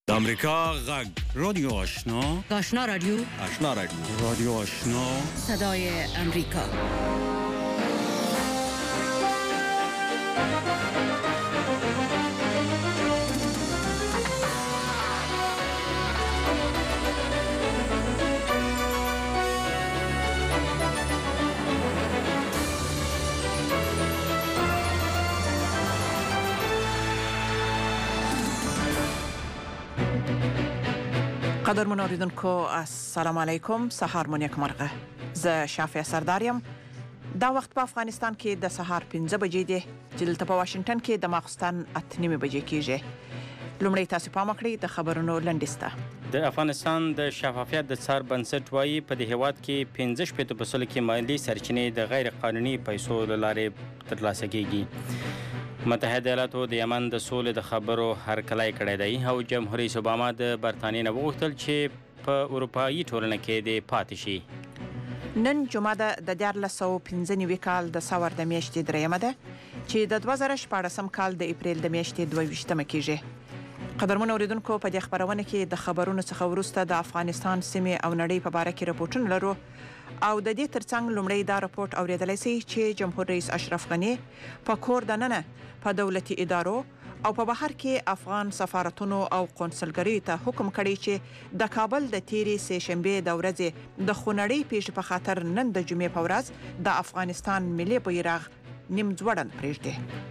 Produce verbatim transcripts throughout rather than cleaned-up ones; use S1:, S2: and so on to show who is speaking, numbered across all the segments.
S1: د امریکا غږ رادیو آشنا
S2: آشنا رادیو
S1: آشنا رادیو رادیو آشنا
S2: صدای امریکا.
S3: قدرمن اوریدونکو السلام علیکم، سهار مو نیک مرغه. زه شافیه سرداریم. دا وخت په افغانستان کې د سهار پنځه بجې دي چې دلته په واشنگټن کې د ماخستن اته نیمې بجې کېږي. لومړی تاسو پام وکړئ د خبرونو لنډیسته.
S4: د افغانستان د شفافیت د څار بنسټ وایي په دې هیواد کې پنځه شپېته په سلو کې مالي سرچینې د غیر قانوني پیسو له لارې ترلاسه کېږي. متحده ایالاتو د یمن د سولې د خبرو هرکلی کړی دی او جمهور رئیس اوباما د برطانیې نه وغوښتل چې په اروپایي ټولنه کې د پاتې شي.
S3: نن جمعه ده د دیارلس سوه پنځه نوي کال د سور د میاشتې درېیمه ده چې د دوه زره شپاړسم کال د اپریل د میاشتې دوه ویشتمه کېږي. قدرمن اوریدونکو په دې خبرونه کې د خبرونو څخه وروسته د افغانستان سیمې او نړۍ په باره کې راپورټونه لرو او د دې ترڅنګ لومړی دا راپورټ اوریدلای شئ چې جمهور رئیس اشرف غنی په کور دننه په دولتي ادارو او په بهر کې افغان سفارتونو او قونسلګریو ته حکم کړی چې د کابل د تیرې سه شنبه د ورځې د خونړۍ پیښې په خاطر نن د جمعې په ورځ د افغانستان ملي بیرغ نیم ځوړند پرېږدي.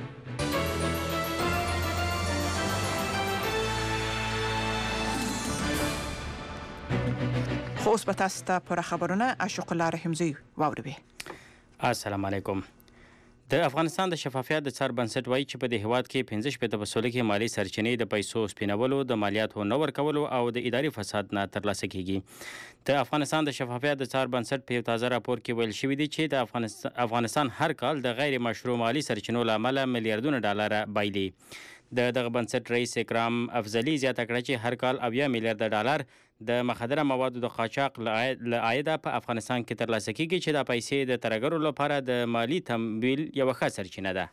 S3: خو اوس به تاسو ته پوره خبرونه اشوق الله رحمزی واوروي.
S4: السلام علیکم. د افغانستان د شفافیت د څار بنسټ وایي چې په دې هیواد کې پنځه شپېته په سلو کې مالي سرچینې د پیسو سپینولو، د مالیاتو نه ورکولو او د اداري فساد نه ترلاسه کیږي. د افغانستان د شفافیت د څار بنسټ په یو تازه راپور کې ویل شوي دي چې د افغانستان افغانستان هر کال د غیر مشروع مالي سرچینو له امله میلیارډونه ډالر بایلي. د دغه بنسټ رئیس اکرام افضلي زیاته کړه چې هر کال اویا میلیارډ ډالر د مخدره موادو د قاچاق له عایده په افغانستان کې ترلاسه کیږي چې دا پیسې د ترهګرو لپاره د مالی تمویل یوه ښه سرچینه ده.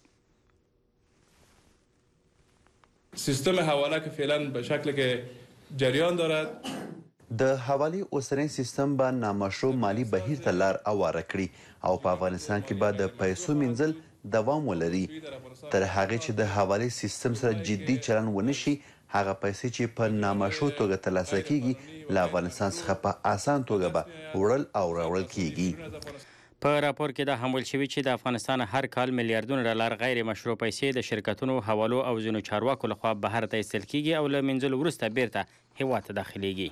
S5: سیستم حواله که فعلا به شکل که جریان دارد،
S6: د حوالی اوسنی سیستم به نامشروع مالی بهیر ته لار اواره کړي او په افغانستان کې به د پیسو منځل دوام ولري. تر هغه چې د حوالی سیستم سره جدي چلن ونشي، هغه پیسې چې په نامشروع توګه ترلاسه کیږي له افغانستان څخه په اسان توګه به وړل او راوړل کیږي.
S4: په راپور کې دا هم ویل شوي چې د افغانستان هر کال میلیارډونه ډالر غیر مشروع پیسې د شرکتونو، حوالو او ځینو چارواکو لخوا بهر ته ایستل کیږي او له منځلو وروسته بیرته هیواد ته داخلیږي.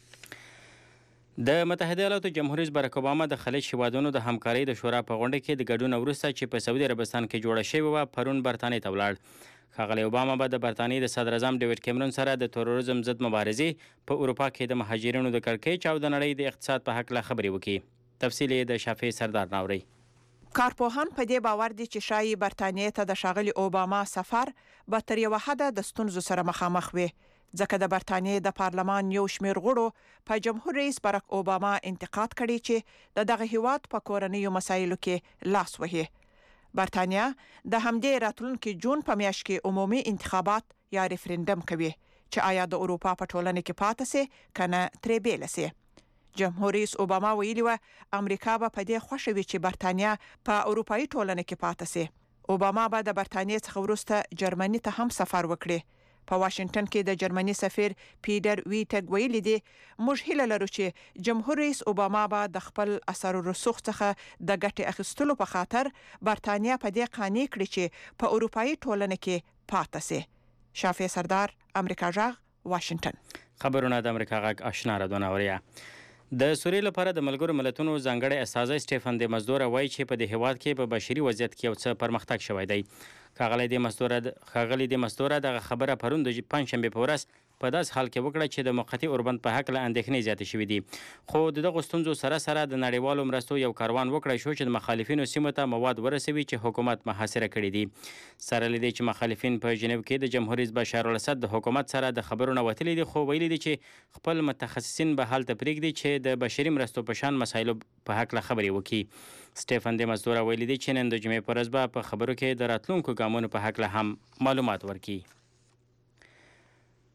S4: د متحده ایالاتو جمهور رئیس باراک اوباما د خلیج هیوادونو د همکارۍ د شورا په غونډه کې د ګډون وروسته چې په سعودي عربستان کې جوړه شوې وه پرون برطانیې ته ولاړ. ښاغلی اوباما به د برطانیې د صدر اعظم ډیوډ کیمرون سره د تروریزم ضد مبارزې په اروپا کې د مهاجرینو د کړکېچ او د نړۍ د اقتصاد په هکله خبرې وکړي. تفصیل یې د شافعي سردار ناوري.
S3: کارپوهان په دې باور دي چې شایي برطانیې ته د ښاغلي اوباما سفر به تر یوه حده د ستونزو سره مخامخ وي، ځکه د برطانیې د پارلمان یو شمېر غړو په جمهور رئیس باراک اوباما انتقاد کړی چې د دغه هیواد په کورنیو مسایلو کې لاس وهي. برطانیه د همدې راتلونکي جون په میاشت کې عمومي انتخابات یا ریفرندم کوي چې آیا د اروپا په ټولنه کې پاتې سي کنه ترې بیله سي. جمهور رئیس اوباما ویلي و امریکا به په دې خوښه وي چې برطانیه په اروپایي ټولنه کې پاتې سي. اوباما به د برطانیې څخه وروسته جرمني ته هم سفر وکړي. په واشنگټن کې د جرمني سفیر پیټر ویټګ ویلي دي موږ هیله لرو چې جمهور رئیس اوباما به د خپل اثر رسوخ څخه د ګټې اخیستلو په خاطر برطانیه په دې قانع کړي چې په اروپایي ټولنه کې پاتې سي. شافعي سردار، امریکا غږ، واشنگټن.
S4: خبرونه د امریکا غږ آشنا رادیو ناوریا. د سوریې لپاره د ملګرو ملتونو ځانګړی استازی سټیفن د مزدور وایي چې په دې هیواد کې په بشري وضعیت کې یو څه پرمختګ شوی دی. ښاغلی د مزدوره ښاغلي د مزدوره دغه خبره پرون د پنجشنبې په ورځ په داسې حال کې وکړه چې د موقتي اوربند په هکله اندېښنې زیاتې شوي دي. خو د دغو ستونزو سره سره د نړیوالو مرستو یو کاروان وکړی شو چې د مخالفینو سیمو ته مواد ورسوي چې حکومت محاصره کړي دي. سره له دې چې مخالفین په ژنیو کې د جمهور رئیس بشار الاسد د حکومت سره د خبرو نه وتلي دي، خو ویلي دي چې خپل متخصصین به هلته پرېږدي چې د بشري مرستو په شان مسایلو په هکله خبرې وکړي. سټیفن د مزدوره ویلي دي چې نن د جمعې په ورځ به په خبرو کې د راتلونکو ګامونو په هکله هم معلومات ورکړي.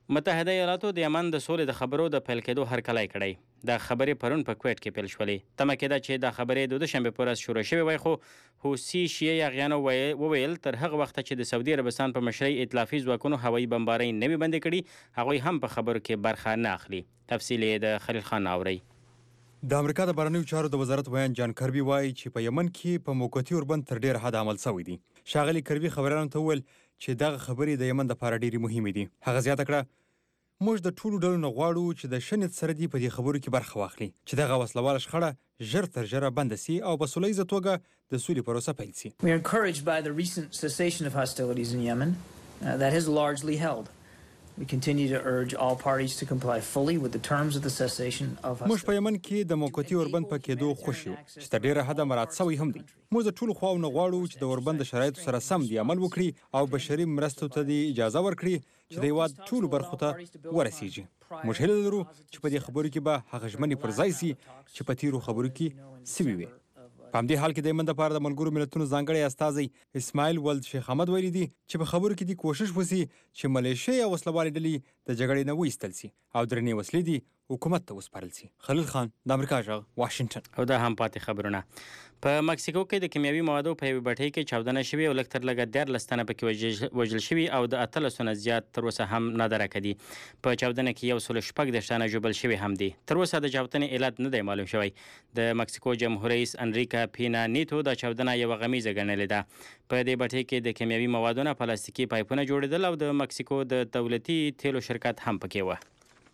S4: متحده ایالاتو د یمن د سولې د خبرو د پیل کېدو هرکلی کړی. دا خبرې پرون په کویټ کې پیل شولې. تمه کېده چې دا خبرې د دوشنبې په ورځ شروع شوې وای، خو حوثي شیعه یاغیانو وویل تر هغه وخته چې د سعودي عربستان په مشرۍ ائتلافي ځواکونو هوایي بمبارۍ نه وي بندې کړي، هغوی هم په خبرو کې برخه نه اخلي. تفصیل یې د خلیل خان اورئ.
S7: د امریکا د بهرنیو چارو د وزارت ویان جان کربي وایي چې په یمن کې په موقتي اوربند تر ډېر حد عمل شوی دی. ښاغلي کربي خبریالانو ته وویل چې دغه خبرې د یمن دپاره ډېرې مهمې دي. هغه زیاته کړه موږ د ټولو ډلو نه غواړو چې د ښه نیت سره دې په دې خبرو کې برخه واخلي چې دغه وسلواله شخړه ژر تر ژره بنده سي او په سوله ییزه توګه د سولې پروسه پیل سي.
S8: We are encouraged by the recent cessation of hostilities in Yemen uh, that has largely held. We continue to urge all parties to comply fully with the terms of the cessation of hostilities.
S7: موږ په یمن کې د موقتي اوربند په کېدو خوښ یو چې تر ډېره حده مراعات شوی هم دی. موږ د ټولو خواو نه غواړو چې د اوربند د شرایطو سره سم دی عمل وکړي او بشري مرستو ته د اجازه ورکړي چې د هېواد ټولو برخو ته ورسیږي. موږ هیله لرو چې په دې خبرو کې به هغه ژمنې پر ځای سي چې په تیرو خبرو کې سوي وي. په همدې حال کې د یمن دپاره د ملګرو ملتونو ځانګړی استازی اسماعیل ولد شیخ احمد ویلي دي چې په خبرو کې دې کوشش وسي چې ملیشیا یا وسلوالې ډلې د جګړې نه وایستل سي او درنې وسلې دي حکومت ته وسپارل سي. خلیل خان د امریکا غږ واشنگټن.
S4: او دا هم پاتې خبرونه. په مکسیکو کې د کیمیاوي موادو په یوې بټۍ کې چاودنه شوې او لږ تر لږه دیارلس تنه پکې وژل شوي او د اتلسو نه زیات تر اوسه هم نادرکه دي. په چاودنه کې یو سل شپږ دېرش تنه ژوبل شوي هم دي. تر اوسه د چاودنې علت نه دی معلوم شوی. د مکسیکو جمهور رئیس انریکا پینا نیتو دا چاودنه یوه غمیزه ګڼلې ده. په دې بټۍ کې د کیمیاوي موادو نه پلاستیکي پایپونه جوړېدل او د مکسیکو د دولتي تیلو شرکت هم پکې وه.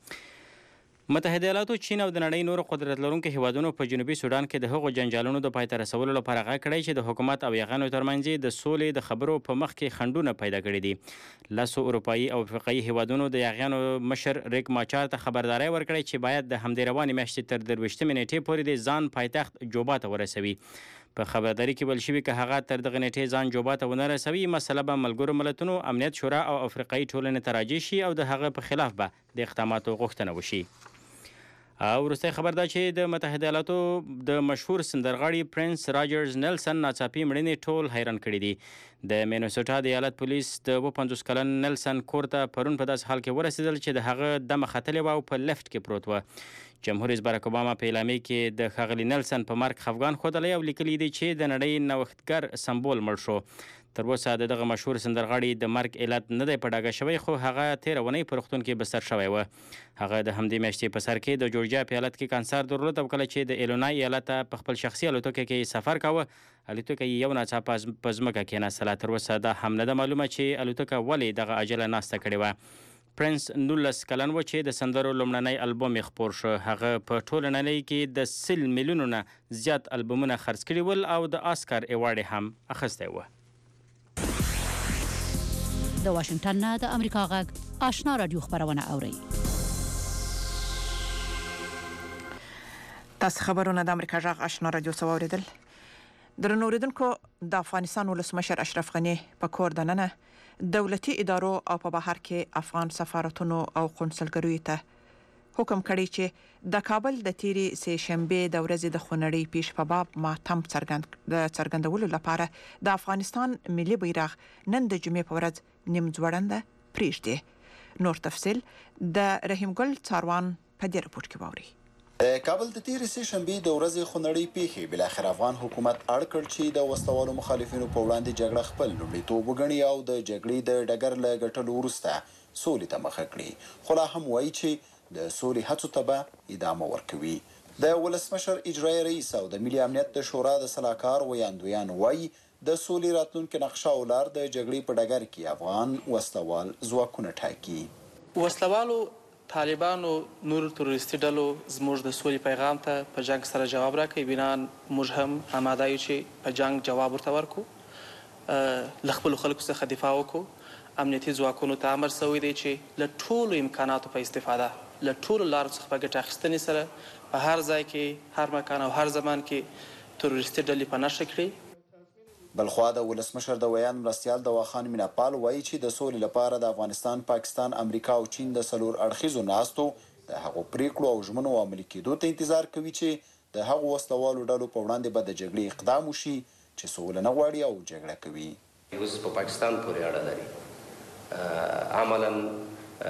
S4: متحده ایالاتو چین او د نړۍ نورو قدرت لرونکو هیوادونو په جنوبي سودان کې د هغو جنجالونو د پای ته رسولو لپاره غږ کړی چې د حکومت او یاغیانو ترمنځ د سولې د خبرو په مخ کې خنډونه پیدا کړي دي. لسو اروپایي او افریقایي هیوادونو د یاغیانو مشر ریک ماچار ته خبرداری ورکړی چې باید د همدې روانې میاشتې تر درویشتمې نیټې پورې د ځان پایتخت جوبا ته ورسوي. په خبرداري کې ویل شوي که هغه تر دغه نیټې ځان جوبا ته ونه رسوي، مسله به ملګرو ملتونو، امنیت شورا او افریقایي ټولنې ته راجع شي او د هغه په خلاف به د اقداماتو غوښتنه وشي. او وروستی خبر دا چې د متحده ایالاتو د مشهور سندرغاړي پرنس راجرز نیلسن ناڅاپي مړینې ټول حیران کړي دي. د مینوسوټا د ایالت پولیس د اووه پنځوس کلن نیلسن کور ته پرون په داسې حال کې ورسېدل چې د هغه دمه ختلې وه او په لفټ کې پروت وه. جمهور رئیس باراک اوباما په اعلامیه کې د ښاغلي نیلسن په مرګ خفګان ښودلی او لیکلي دي چې د نړۍ نوښتګر سمبول مړ شو. تر اوسه د دغه مشهور سندرغاړي د مرګ علت نه دی په ډاګه شوی، خو هغه تېره اونۍ په روغتون کې بستر شوی و. هغه د همدې میاشتې په سر کې د جورجیا په ایالت کې کانسر درلود او کله چې د ایلونای ایالت په خپل شخصي الوتکه کې سفر کاوه، الوتکه یې یو ناڅاپه په ځمکه کېناستله. تر اوسه دا هم نه ده معلومه چې الوتکه ولې دغه عجله ناسته کړې وه. پرنس نولس کلن و چې د سندرو لومړنی البوم یې خپور شو. هغه په ټوله نړۍ کې د سل میلیونو نه زیات البومونه خرڅ کړي ول او د آسکار ایوارډ یې هم اخیستی و.
S2: د واشنگټن نه د امریکا غږ آشنا رادیو خبرونه اورئ.
S3: تاسو خبرونه د امریکا غږ آشنا رادیو څخه اوریدل. درنو اوریدونکو، د افغانستان ولسمشر اشرف غنی په کور دننه دولتي ادارو او په بهر کې افغان سفارتونو او قونسلګریو ته حکم کړی چې د کابل د تیری سه شنبه د ورځې د خونړی پیش په باب ماتم څرګند د څرګندولو لپاره د افغانستان ملي بیرغ نن د جمعې په ورځ نیم ځوړنده پریږدي. نور تفصیل د رحیم ګل څاروان په دې رپورت کې واوري.
S9: د کابل د تیری سه شنبه د ورځې خونړی پیښې بل اخر افغان حکومت اړ کړ چې د وسلوالو مخالفینو په وړاندې جګړه خپل لومړیتوب وګڼي او د جګړې د ډګر له ګټلو وروسته سولې ته مخه کړي. خو لا هم وایي چې د سولې هڅو ته به ادامه ورکوي. د ولسمشر اجرایي رئیس او د ملي امنیت د شورا د سلاکار ویاندویان وایي د سولې راتلونکي نقشه او لار د جګړې په ډګر کې افغان وسلوال ځواکونه ټاکي.
S10: وسلوالو طالبانو نور تروریستي ډلو زموږ د سولې پیغام ته په جنگ سره جواب راکوي. بنان موږ هم آماده یو چې په جنگ جواب ورته ورکو، له خپلو خلکو څخه دفاع وکړو. امنیتي ځواکونو ته امر شوی دی چې له ټولو امکاناتو په استفاده له ټولو لارو څخه په ګټه اخیستنې سره په هر ځای کې، هر مکان او هر زمان کې تروریستي ډلې په نښه کړي.
S9: بلخوا د ولسمشر د ویان مرستیال دواخان میناپال وایي چې د سولې لپاره د افغانستان، پاکستان، امریکا او چین د څلور اړخیزو ناستو د هغو پریکړو او ژمنو عملي کېدو ته انتظار کوي چې د هغو وسلوالو ډلو په وړاندې به د جګړې اقدام وشي چې سوله نه غواړي او جګړه کوي.
S11: اوس په پاکستان پورې اړه لري. عملاً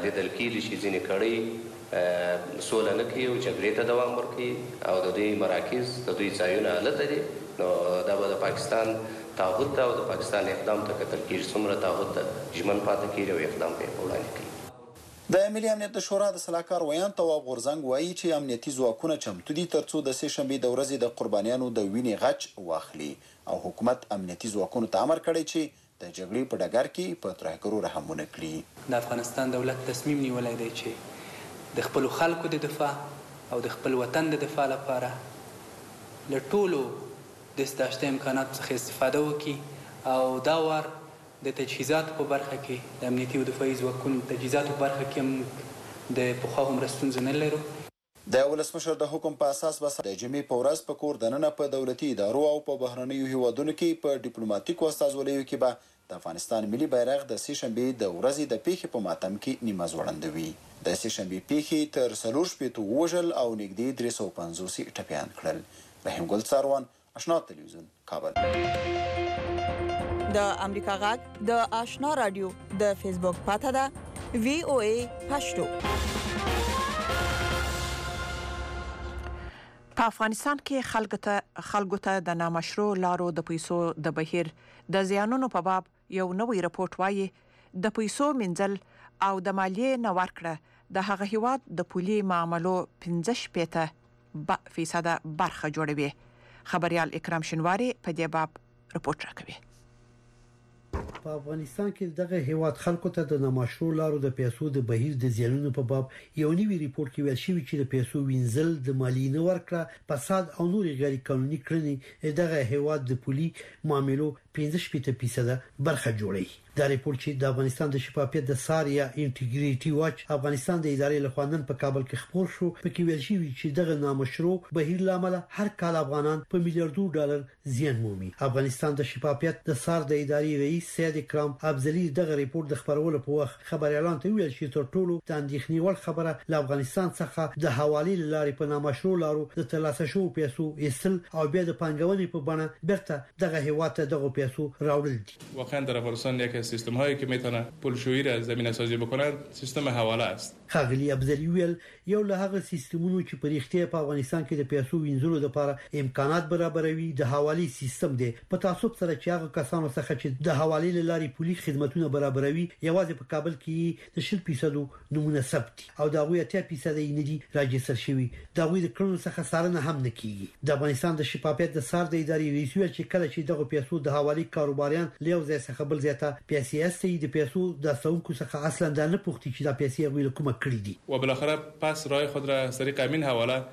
S11: لیدل کېږي چې ځینې کړۍ سوله نه کوي او جګړې ته دوام ورکوي او د دوی مراکز د دوی ځایونه هلته دي، نو دا به د پاکستان تعهد ته او د پاکستان اقدام ته کتل کېږي، څومره تعهد ته ژمن پاتې کېږي او اقدام به یې په وړاندې کوي.
S9: د ملي امنیت د شورا د سلاکار ویان تواب غورزنګ وایي چې امنیتي ځواکونه چمتو دي ترڅو د سې شنبې د ورځې د قربانیانو د وینې غچ واخلي او حکومت امنیتي ځواکونو ته امر کړی چې د جګړې په ډګر کې په ترهګرو رحم ونه کړي.
S12: د افغانستان دولت تصمیم نیولی دی چې د خپلو خلکو د دفاع او د خپل وطن د دفاع لپاره له ټولو دستاشته امکاناتو څخه استفاده وکړي او دا وار د تجهیزاتو په برخه کې د امنیتي او دفاعي ځواکونو تجهیزاتو په برخه کې هم د پخوا هومره ستونزې نه لرو.
S9: د ولسمشر د حکم په اساس به د جمعې په ورځ په کور دننه په دولتي ادارو او په بهرنیو هیوادونو کې په ډیپلوماټیکو استازولیو کې به د افغانستان ملي بیرغ د سې شنبې د ورځې د پیښې په ماتم کې نیمه ځوړندوي. د سې شنبې پیښې تر څلور شپېتو ووژل او نږدې درې سوه پنځوس ټپیان کړل. رحیم ګل څاروان، آشنا تلویزیون، کابل.
S13: د امریکا غږ د آشنا رادیو د فیسبوک پاته ده وی او ای پښتو.
S3: په افغانستان کې خلکو ته خلکو ته د نامشروع لارو د پیسو د بهیر د زیانونو په باب یو نوې رپورت وایي د پیسو منځل او د مالیې نه ورکړه د هغه هیواد د پولي معاملو پنځه شپېته فیصده برخه جوړوي. خبريال اکرام شنواری په دې باب رپورت راکوي.
S14: په افغانستان کې دغه هیواد خلکو ته د نامشروع لارو د پیسو د بهیر د زیانونو په باب یو نوی ریپورت کې ویل شوی چې د پیسو وینځل د مالی نه ورکړه فساد او نور غیر قانوني کړنې دغه هیواد د پولي معاملو پنځه شپېته فیصده برخه جوړي. دا ریپورت چې د افغانستان د شفافیت د ساریا انټیګریټي واچ افغانستان د ادارې له خوا نن په کابل کې خبر شو، پکې ویل شوی چې دغه نامشروع بهیر لامل هر کال افغانان په میلیارډونو ډالر زیان مومي. افغانستان د شفافیت د سار د ادارې رئیس سید اکرام افضلی دغه ریپورت د خبرولو په وخت خبريالان ته ویل چې تر ټولو د اندېښنې وړ خبره له افغانستان څخه د حواله لارې په نامشروع لارو د ترلاسه شوو پیسو ایستل او بیا د پنګونې په بڼه بیرته دغه هیواد ته دغه پیسو راوړل دي.
S5: واقعا در افغانستان یک سیستم هایی که میتونه پولشویی را زمینه سازی بکنند سیستم حواله است.
S14: خاغلی افضلی ویل یو له هغه سیستمونو چې په اړتیا په افغانستان کې د پیسو وینځلو لپاره امکانات برابروي د حواله سیستم دی. په تاسو سره چې هغه کسانو څخه چې د حواله لارې پولی خدماتونه برابروي یوازې په کابل کې د شل فیصد نمونه ثبت او د هغه اتیا فیصد یې ندي راجستر شوی. دا وی د کړنو څخه سارنه هم نه کیږي. د افغانستان د شفافیت د سار د ادارې رئیس ویل چې کله چې دغه پیسو د حواله کاروباریان له یو ځای څخه بل ځای ته پیسې استي د پیسو د سونکو څخه اصلا د نه پوښتنه چې د پیسې غوښتل کومه کړی دي
S5: و بالاخره پس راه خود را از طریق امین حواله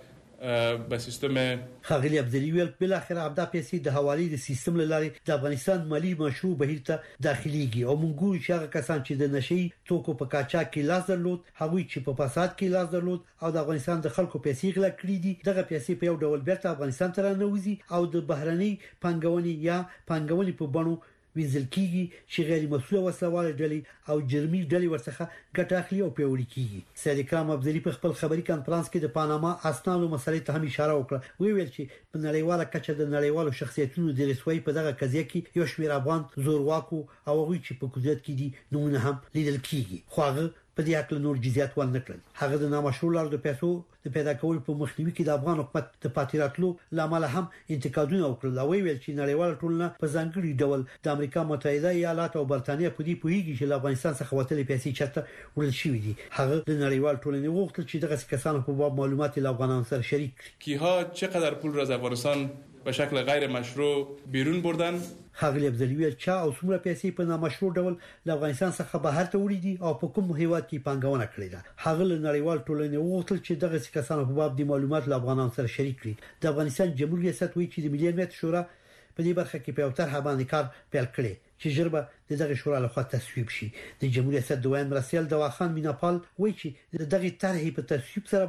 S5: به سیستم
S14: خاغلی افضلی ویل بالاخره عبدا پیسې د حواله د سیستم لارې د افغانستان مالی مشروع بهیر ته داخليږي او موږ ګورو چې هغه کسان چې د نشي توکو په کاچا کې لاس درلود هغه چې په فساد کې لاس درلود او د افغانستان د خلکو پیسې غلا کړې دي دغه پیسې په یو ډول بیرته افغانستان ته رانوځي او د بهرني پنګونې یا پنګونې په بڼو وینځل کیږي چې غیر مسؤل وسلواله ډلې او جرمي ډلې ورڅخه ګټه اخلي او پیوړي کیږي. سید اکرام افضلی په خپل خبري کانفرنس کې د پاناما اسنادو مسلې ته هم اشاره وکړه. وی ویل چې په نړیواله کچه د نړیوالو شخصیتونو د رسوي په دغه قضیه کې یو شمېر افغان زورواکو او هغه چې په قدرت کې دي نمونه هم لیدل کیږي. خو هغه په دې اړه نور جزئیات ورنکړل. هغه د نامشروع لارو د پیسو د پیدا کولو په مخنیوي کې د افغان حکومت د پاتې راتلو لامل هم انتقادونه وکړل. او ویل چې نړیوال ټولنه په ځانګړي ډول د امریکا متحده ایالات او برتانیې په دې پوهیږي چې له افغانستان څخه وتلې پیسې چاته وړل شوې دي. هغه د نړیوال ټولنې وغوښتل چې دغه کسانو په باب معلومات له افغانانو سره شریک کړي.
S5: کیها چقدر پول را از افغانستان به شکل غیر مشروع بیرون بردن؟
S14: خاغلی افضلی ویل چا او څومره پیسې په نامشروع ډول له افغانستان څخه بهر ته وړي دي او په کوم هیواد کې پنګونه کړې ده. هغه له نړیوال ټولنې وغوښتل چې دغه کسانو په باب د معلومات له افغانانو سره شریک کړي. د افغانستان جمهوریت ریاست وایي چې د ملي امنیت شورا په دې برخه کې په یو طرح باندې کار پیل کړی چې ژربه د دغه شورا لخوا تصویب شي. د جمهوریت ریاست دویم مرستیال دواخان میناپال وایي چې دغه طرح په تصویب سره به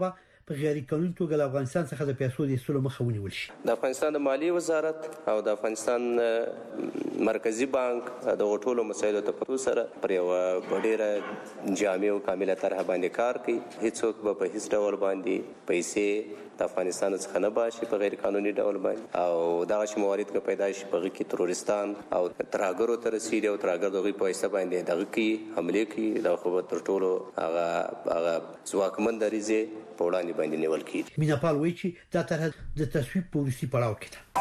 S14: په غیر قانوني توګه له افغانستان څخه د پیسو د ایستلو مخه ونیول شي.
S11: د افغانستان د مالیې وزارت او د افغانستان مرکزی بانک د ټولو مسایلو ته سره پر یو ډیره جامع او کامله طرح باندې کار کوي. هیڅوک به په هیڅ ډول باندې پیسې د افغانستان څخه نه باشي په غیر قانوني ډول باندې او دغه شی موارد کې پیدا شي په کې تروریستان او ترهګرو ته رسیدي او ترهګر دغه پیسې باندې دغه کې حمله کوي. دا خو تر ټولو هغه هغه ځواکمن دریزه په وړاندې باندې نیول کیږي.
S14: میناپال وایي چې دا طرح د تصویب په وروستي پړاو کې ده.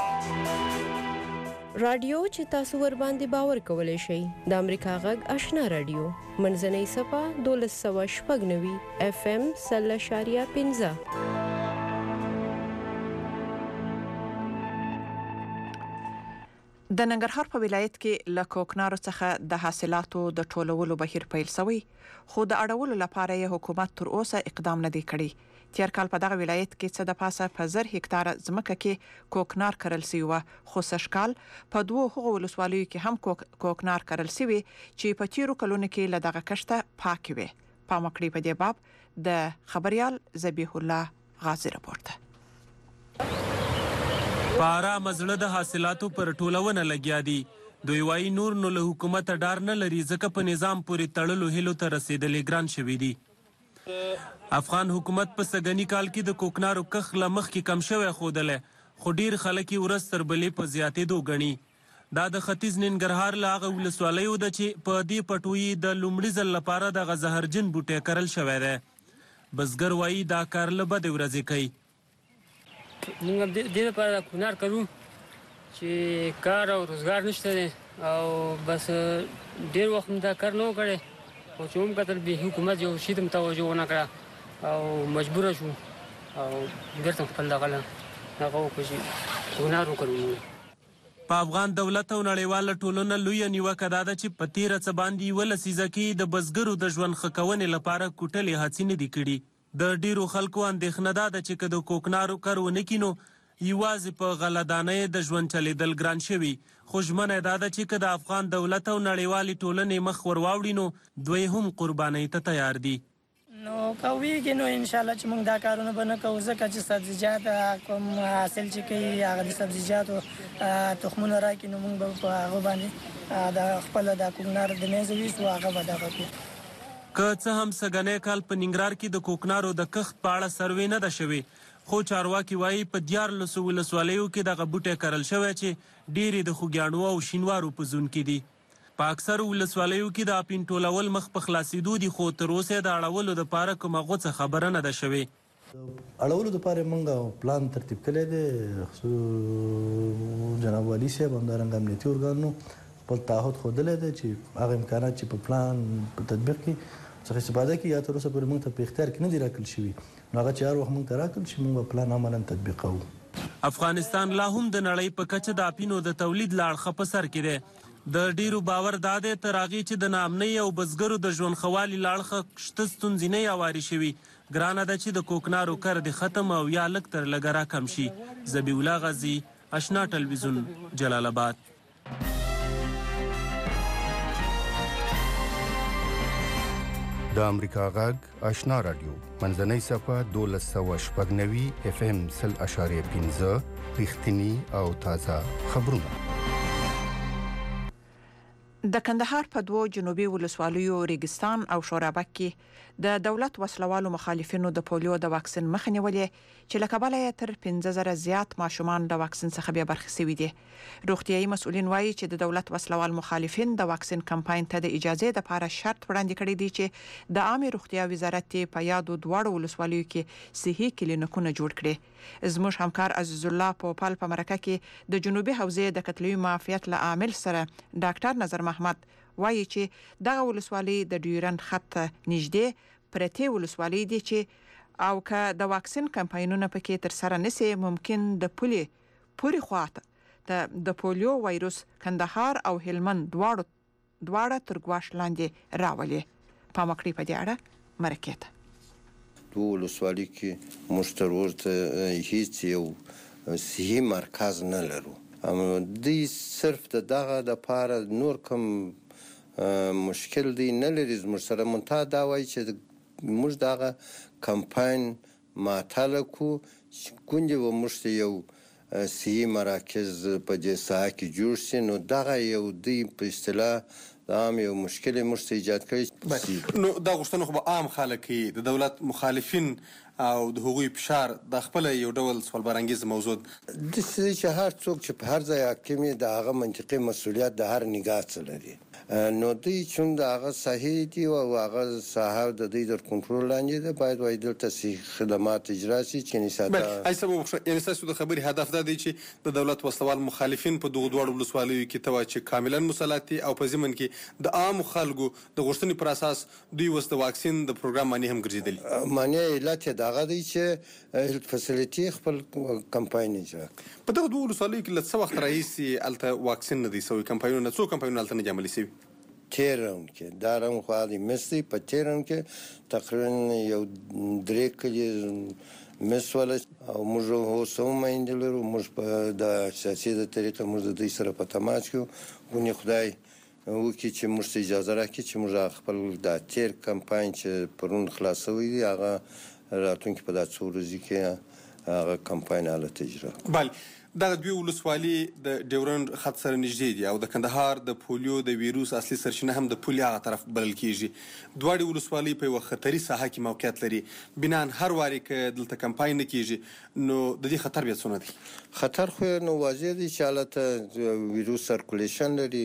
S15: رادیو چې تاسو ور باندې باور کولای شئ د امریکا غږ آشنا رادیو منځنۍ صفه دولس سوه شپږ نوي اف ام سل اشاریه پنځه.
S3: د ننګرهار په ولایت کې له کوکنارو څخه د حاصلاتو د ټولولو بهیر پیل شوی خو د اړولو لپاره یې حکومت تر اوسه اقدام نه دی کړی. تیر کال په دغه ولایت کې څه د پاسه په زر هکتار ځمکه کې کوکنار کرل شوی و خو سشکال په دوه هغو ولسوالیو کې هم کوک کوکنار کرل شوی چې په تیرو کلونو کې له دغه کشته پاک وي. پامکړی په دې باب د خبريال ذبیح الله غازی راپورته.
S16: پارا مزړه د حاصلاتو پر ټولونه لګیا دي. دوی وايي نور نو له حکومت ډار نه لري ځکه په نظام پورې تړلو هلو ته رسیدلې ګران شوي دي. افغان حکومت په سګنی کال کې د کوکنارو کخ لمخ کې کم شوی خودله خو ډیر خلک یې ورځ تر بلې په زیاتېدو ګڼي. دا د ختیځ ننګرهار له هغه ولسوالیو ده چې په دې پټویي د لومړي ځل لپاره دغه زهرجن بوټی کرل شوی دی. بزګر وايي دا کار له بدې ورځې کوي.
S17: موږ د دې لپاره کوکنار کوو چې کار او روزګار نشته دی او بس ډېر وخت دا کار نه وکړی خو چې هم کتل به حکومت یو شي ته متوجه ونه کړه او مجبوره شو او بېرته خپل دغه هغه وکړو چې کوکنار وکړو.
S16: په افغان دولت او نړیواله ټولنه لویه نیوکه دا ده چې په تېره څه باندې یوه لسیزه کې د بزګرو د ژوند ښه کونې لپاره کوټلې هڅې نه دي کړي. د ډیرو خلکو اندېښنه دا ده چې که د کوکنارو کار ونه کړي نو یوازې په غلهدانۍ د ژوند چلیدل ګران شوي. خو ژمنه دا ده چې که د افغان دولت او نړیوالې ټولنې مخ ور واوړي نو دوی هم قربانۍ ته تیار دي.
S18: نو کویږي نو ان شاء الله چې موږ دا کارونه به نه کوو ځکه چې سبزیجات کوم حاصل چې کوي هغه د سبزیجاتو تخمونه راکړي نو موږ به په هغه باندې د خپل د کوکنار د میزه ویسو هغه به دغه کوو.
S16: که څه هم سګنی کال په ننګرهار کې د کوکنارو د کښت په اړه سروې نه ده شوې خو چارواکي وایي په دیارلسو ولسوالیو کې دغه بوټی کرل شوی چې ډېرې د خوږیاڼو او شینوارو په زون کې دي. په اکثرو ولسوالیو کې د اپین ټولول مخ په خلاصېدو دي خو تر اوسه د اړولو دپاره کومه غوڅه خبره نه ده شوې.
S19: اړولو دپاره موږ پلان ترتیب کړی دی. جناب والي صاحب همدارنګه امنیتي ارګانونو خپل تعهد ښودلی دی چې هغه امکانات چې په پلان په تطبیق کې څخه استفاده کوي یا تر اوسه پورې موږ ته په اختیار کې نه دي راکړل شوي نو هغه چې هر وخت موږ ته راکړل شي موږ به پلان عملا تطبیق کوو.
S16: افغانستان لا هم د نړۍ په کچه د اپینو د تولید له اړخه په سر کې دی. د ډیرو باور دا دی تر هغې چې د ناامنۍ او بزګرو د ژوند ښه والي له اړخه شته ستونزې نه هوارې شوي. ګرانه ده چې د کوکنارو کر دې ختم او یا لږ تر لږه راکم شي. ذبیح الله غازي آشنا ټلویزیون جلال آباد.
S20: د امریکا غږ آشنا رادیو منځنۍ صفه دولس سوه شپږ نوي اف ام سل اشاریه پنځه رښتینی او تازه خبرونه.
S3: د کندهار په دوو جنوبي ولسوالیو ریګستان او شورابک کې د دولت وسلوالو مخالفینو د پولیو د واکسین مخه نیولې چې له کبله یې تر پنځه زره زیات ماشومان د واکسین څخه بې برخې شوي دي. روغتیايي مسؤلین وایي چې د دولت وسلوال مخالفین د واکسین کمپاین ته د اجازې لپاره شرط وړاندې کړی دی چې د عامه روغتیا وزارت په یادو دواړو ولسوالیو کې صحي کلینیکونه جوړ کړي. زموږ همکار عزیز الله پوپل په مرکه کې د جنوبي حوزې د کتلوي معافیت له عامل سره ډاکټر نظر محمد وایي چې دغه ولسوالۍ د ډیورند خط نږدې پرتې ولسوالۍ دي چې او که د واکسین کمپاینونه پکې تر سره نشي ممکن د پولي پوری خواته د پولیو وایروس کندهار او هلمند دواړو دواړه تر ګواښ لاندې راولي. په مکړی په دې اړه مرکه ته
S21: دوه ولسوالۍ کې موږ تر اوسه هیڅ یو صحي مرکز نه لرو. دوی صرف د دغه دپاره نور کوم مشکل دی نه لري زموږ سره منتها دا وایي چې موږ دغه کمپاین معطله کو کونډې و موږ ته یو صحي مراکز په دې ساحه کې جوړ شي نو دغه یو دوی په اصطلاح دا هم یو مشکل موږ ته ایجاد کړی.
S1: نو دا غوښتنه خو به عام خلک د دولت مخالفین او د هغوی فشار د خپل یو ډول سوالبرانګیز موضوع
S21: داسې چې هر څوک چې په هر ځای حاکم وي د هغه منطقي مسؤلیت د هر نګاه څه لري نو دوی چون د هغه صحیح دي او هغه ساحه د دوی تر کنټرول لاندې ده باید وایي دلته صحي خدمات اجرا شي چې
S1: بله ای سبب یعنې ستاسو د خبرې هدف دا دی چې د دولت وسلوال مخالفین په دغو دواړو ولسوالیو کې ته وایي چې کاملا مسلط دي او په ضمن کې د عامو خلکو د غوښتنې پر اساس دوی اوس د واکسین د پروګرام معنی هم ګرځېدلي
S21: معنی علت یې دغه دی چې هیلت فسیلیټي خپل کمپاین اجرا
S1: په دغه دوو ولسوالیو کې له څه وخت راهیسې هلته واکسین نه دی سوی کمپاینونه څو کمپاینونه هلته نه دي عملي سوي
S21: تیر راوند کې دا راوند خو هغه مس دی په تیر راوند کې تقریبا یو درې کلي مس ولا او موږ اوس هم میندې لرو موږ په د سیاسي د طریقه موږ د دوی سره په تماس کې ونې خدای وکړي چې موږ ته اجازه راکړي چې موږ خپل د تیر کمپاین چې پرون خلاصوي دی هغه راتلونکي په دا څو ورځې کې هغه کمپاین حالت اجرا
S1: بله دغه دوی ولسوالي د ډیورنډ خط سره نږدې دي او د کندهار د پولیو د ویروس اصلي سرچینه هم د پولي هغه طرف بلل کیږي دواړې ولسوالۍ په یوه خطري ساحه کې موقعیت لري بنان هر وارې که دلته کمپاین نه کیږي نو د دې خطر بیا څونه دی
S21: خطر خو نو واضح دی چې حالت ویروس سرکولیشن لري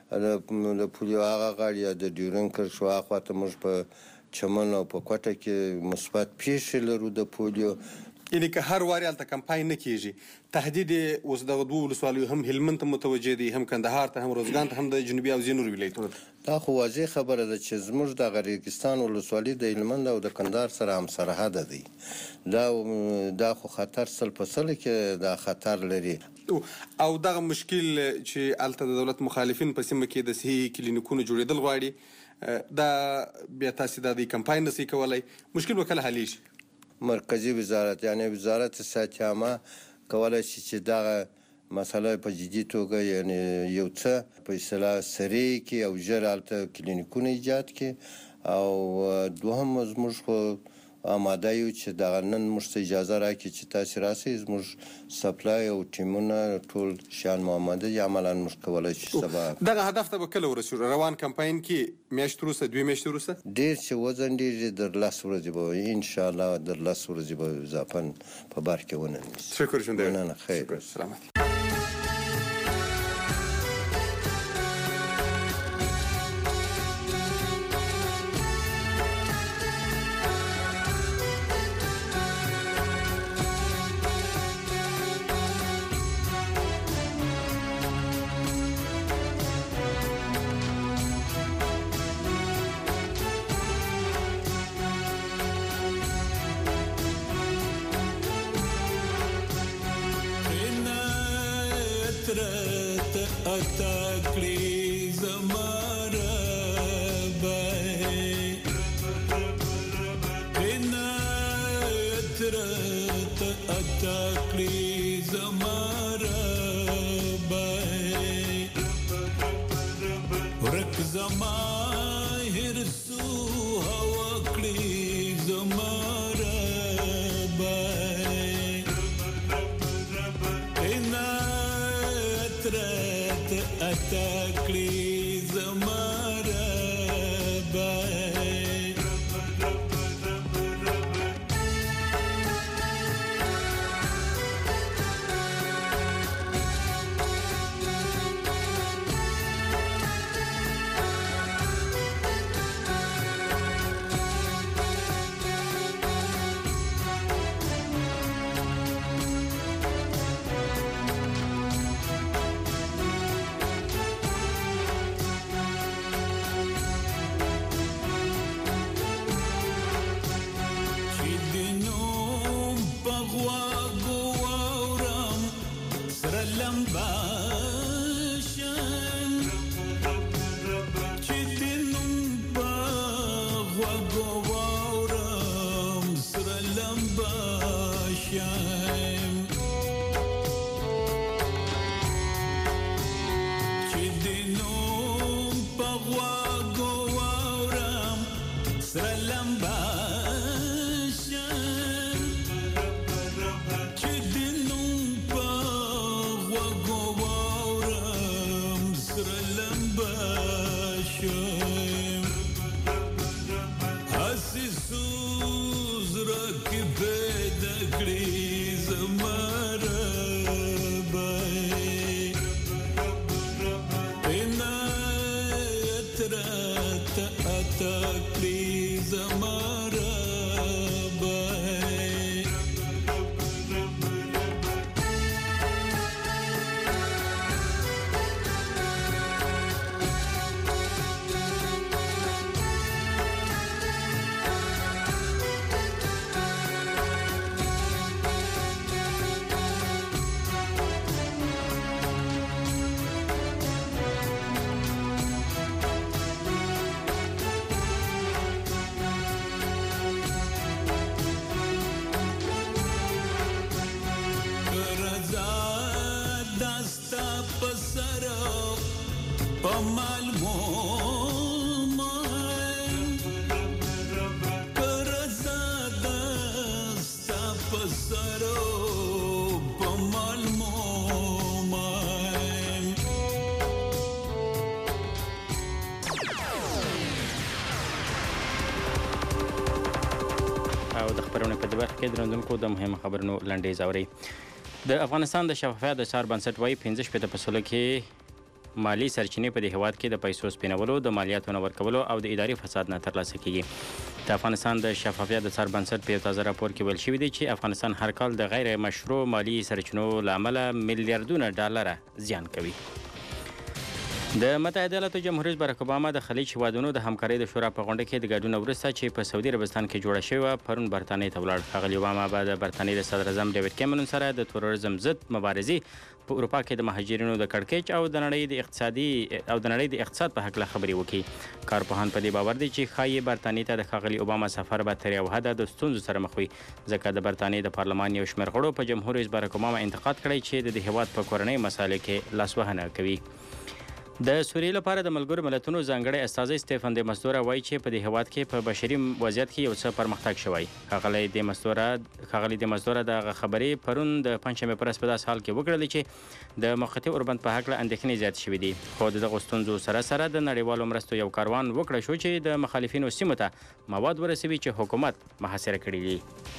S21: د پولیو هغه غاړه یا د ډیورنډ کر شو هغه ته موږ په چمن او په کوټه کې مثبت پیښې لرو د پولیو
S1: یعنی که هر واري هلته کمپاین نه کیږي تهدید اوس دغه دوو ولسوالیو هم هلمند ته متوجه دي هم کندهار ته هم روزګان ته هم د جنوبي او ځینو نورو ولایتونو ته
S21: دا خو واضح خبره ده چې زموږ دغه ریګستان ولسوالي د هلمند او د کندهار سره هم سرحده دی دا دا خو خطر سل په سل کې دا خطر لري
S1: او دغه مشکل چې هلته د دولت مخالفین په سیمه کې د صحي کلینیکونو جوړېدل غواړي دا بیا تاسې دا د کمپاین نسئ کولی مشکل به کله حلیږي
S21: مرکزی وزارت یعنی وزارت صحت عامه کولای شي چې دغه مسله په جدي توګه یعنی یو څه په اصطلاح سریع کې او ژر هلته کلینیکونه ایجاد کړي او دوهم زموږ خو آماده یو چې دغه نن موږ ته اجازه راکړي چې تاسې راسئ زموږ سپلای او ټیمونه ټول شیان مو آماده دي عملا موږ کولی شو سبا
S1: دغه هدف ته به کله ورسېږو روان کمپاین کې میاشت وروسته دوې میاشتې وروسته
S21: ډېر چې وځنډېږي در لس ورځې به انشاءالله در لس ورځې به اضافا په بر کې ونه نیسي
S1: شکر ژوندی
S21: مننه خیر
S1: سلامت
S4: درندونکو د مهمه خبرونو لنډیز اوري. د افغانستان د شفافیت د څار بنسټ وايي پنځه شپېته په سلو کې مالی سرچینې په دې هیواد کې د پیسو سپینولو، د مالیاتو نه ورکولو او د اداري فساد نه ترلاسه کیږي. د افغانستان د شفافیت د څار بنسټ په یو تازه راپور کې ویل شوي دي چې افغانستان هر کال د غیر مشروع مالی سرچینو له امله میلیارډونه ډالره زیان کوي. د متحده ایالاتو جمهور رئیس باراک اوباما د خلیج هیوادونو د همکارۍ د شورا په غونډه کې د ګډون وروسته چې په سعودي عربستان کې جوړه شوې وه پرون برطانیې ته ولاړ. ښاغلي اوباما به د برطانیې د صدر اعظم ډیوډ کیمرون سره د تروریزم ضد مبارزې په اروپا کې د مهاجرینو د کړکېچ او د نړۍ د اقتصادي او د نړۍ د اقتصاد په هکله خبرې وکړي. کارپوهان په دې باور دي چې ښایي برطانیې ته د ښاغلي اوباما سفر به تر یو حده د ستونزو سره مخ وي، ځکه د برطانیې د پارلمان یو شمېر غړو په جمهور رئیس باراک اوباما انتقاد کړی چې د دې هیواد په کورنۍ مسایلو کې لاسوهنه کوي. د سوریې لپاره د ملګرو ملتونو ځانګړی استازی سټیفن د مزدوره وایي چې په دې هیواد کې په بشري وضعیت کې یو څه پرمختګ شوی. ښاغلی د مزدوره ښاغلي د مزدوره دغه خبرې پرون د پنجشنبې په ورځ په داسې حال کې وکړلې چې د موقتي اوربند په هکله اندېښنې زیاتې شوي دي. خو د دغو ستونزو سره سره د نړیوالو مرستو یو کاروان وکړه شو چې د مخالفینو سیمو ته مواد ورسوي چې حکومت محاصره کړي دي.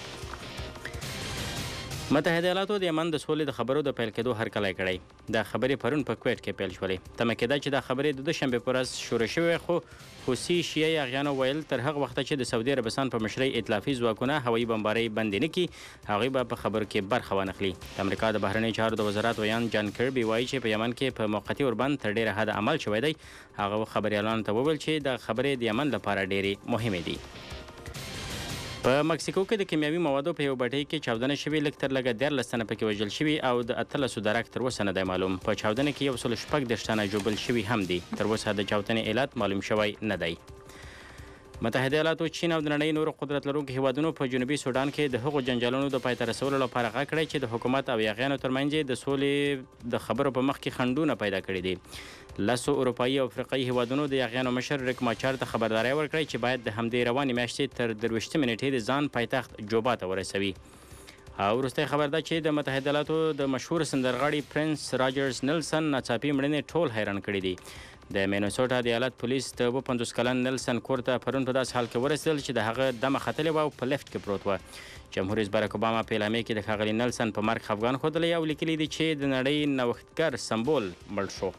S4: متحده ایالاتو د یمن د سولې د خبرو د پیل کېدو هرکلی کړی. دا خبرې پرون په کویټ کې پیل شولې. تمه کېده چې دا خبرې د دوشنبې په ورځ شروع شوې، خو حوثي شیعه اغیانو ویل تر هغه وخته چې د سعودي عربستان په مشرۍ ائتلافي ځواکونه هوایي بمبارۍ بندې نه کړي هغوی به په خبرو کې برخه وانخلي. د امریکا د بهرنیو چارو د وزارت ویان جان کربي وایي چې په یمن کې په موقتي اوربند تر ډېره حده عمل شوی دی. هغه خبریالانو ته وویل چې د خبرې د یمن لپاره ډېرې مهمې دي. په مکسیکو کې د کیمیاوي موادو په یو بټۍ کې چاودنه شوې، لږ تر لږه دیارلس تنه پکې وژل شوي او د اتلسو درک تر اوسه نه دی معلوم. په چاودنه کې یو سل شپږ دېرش تنه ژوبل شوي هم دي. تر اوسه د چاودنې علت معلوم شوی نه دی. متحده ایالاتو، چین او د نړۍ نورو قدرت لرونکو هیوادونو په جنوبي سودان کې د هغو جنجالونو د پای ته رسولو لپاره غږ کړی چې د حکومت او یاغیانو ترمنځ د سولې د خبرو په مخ کې خنډونه پیدا کړي دي. لسو اروپایي او افریقایي هیوادونو د یاغیانو مشر ریک ماچار ته خبرداری ورکړی چې باید د همدې روانې میاشتې تر درویشتمې نیټې د ځان پایتخت جوبا ته ورسوي. او وروستی خبر ده چې د متحده ایالاتو د مشهور سندرغاړي پرنس راجرز نیلسن ناڅاپي مړینې ټول حیران کړي دي. د مینوسوټا د ایالت پولیس د اوه پنځوس کلن نیلسن کور ته پرون په داسې حال کې ورسېدل چې د هغه دمه ختلې وه او په لفټ کې پروت وه. جمهور رئیس باراک اوباما په اعلامیه کې د ښاغلي نیلسن په مرګ خفګان ښودلی او لیکلي دي چې د نړۍ نوښتګر سمبول مړ شو.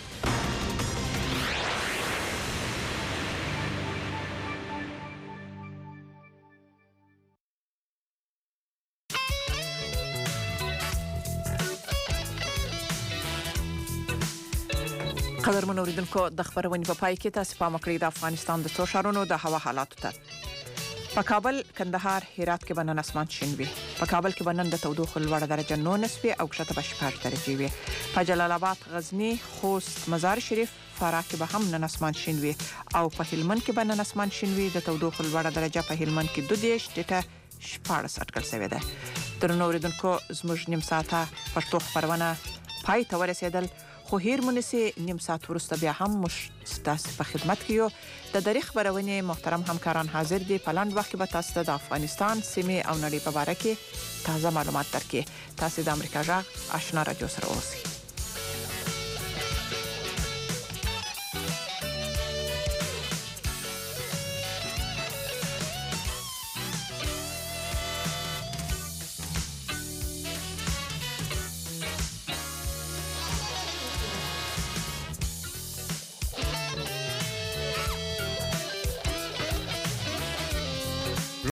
S3: قدرمن اوریدونکو، د خبرونې په پای کې تاسو پام وکړئ د افغانستان د څو ښارونو د هوا حالاتو ته. په کابل، کندهار، هرات کې به نن اسمان شین وي. په کابل کې به نن د تودوخې لوړه درجه نولس وي او کښته به شپږ درجې وي. په جلال آباد، غزنی، خوست، مزار شریف، فراه کې به هم نن اسمان شین وي او په هلمند کې به نن اسمان شین وي. د تودوخې لوړه درجه په هلمند کې دوه دېرش، ټیټه شپاړس اټکل شوې ده. درنو اوریدونکو، زموږ نیم ساعته پښتو خبرونه پای ته ورسېدل، خو هیر مونږ نیم ساعت وروسته بیا هم موږ ستاسو په خدمت کې یو. د دری خبرونه محترم همکاران حاضر دي. په لاندې وخت کې به تاسو د افغانستان سیمه او نړۍ په اړه کې تازه معلومات درکړي. تاسو د امریکا غږ آشنا رادیو سره اوسئ.